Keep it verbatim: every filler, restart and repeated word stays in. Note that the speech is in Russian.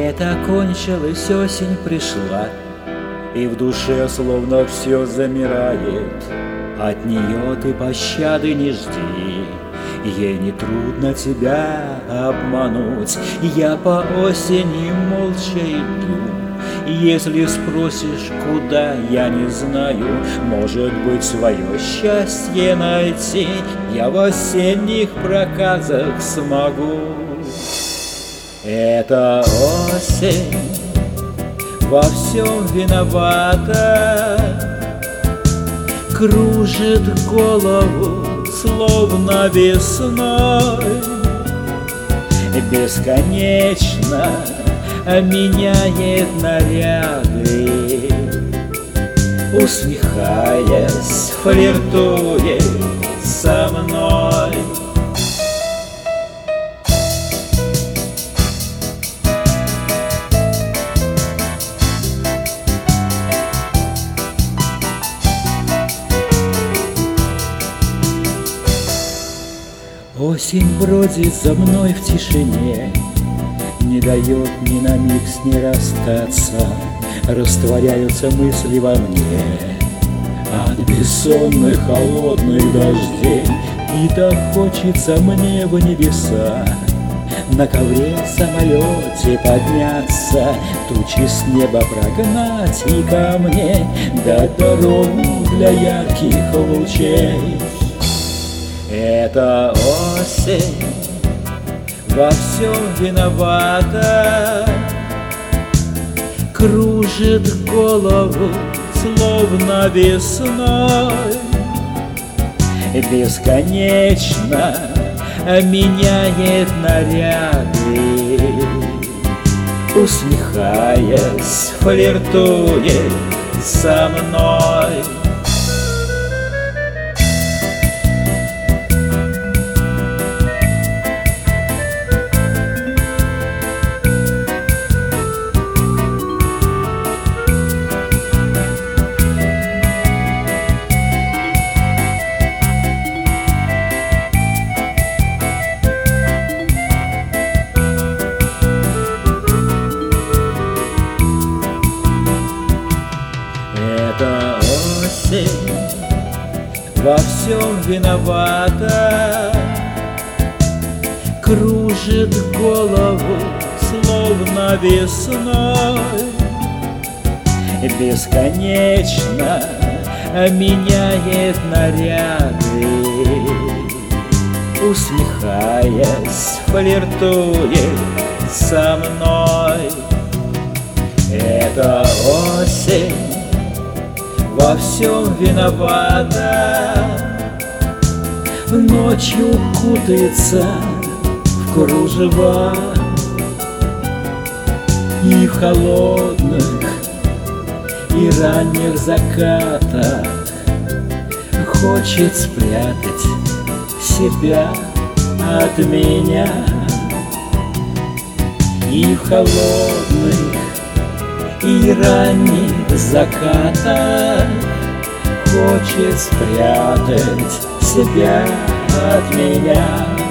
Лето кончилось, осень пришла, и в душе словно все замирает. От нее ты пощады не жди, ей не трудно тебя обмануть. Я по осени молча иду, если спросишь, куда, я не знаю. Может быть, свое счастье найти я в осенних проказах смогу. Это осень во всем виновата, кружит голову, словно весной, бесконечно меняет наряды, усмехаясь, флиртует со мной. Осень бродит за мной в тишине, не дает ни на миг с ней расстаться. Растворяются мысли во мне от бессонных холодных дождей. И так хочется мне в небеса, на ковре в самолете подняться, тучи с неба прогнать и ко мне дать дорогу для ярких лучей. Это осень во всем виновата, кружит голову, словно весной, бесконечно меняет наряды, усмехаясь, флиртует со мной. Это осень во всем виновата, кружит голову, словно весной, бесконечно меняет наряды, усмехаясь, флиртует со мной. Это осень во всем виновата, ночью кутается в кружева и в холодных и ранних закатах хочет спрятать себя от меня. И в холодных и ранних закатах хочет спрятать себя от меня.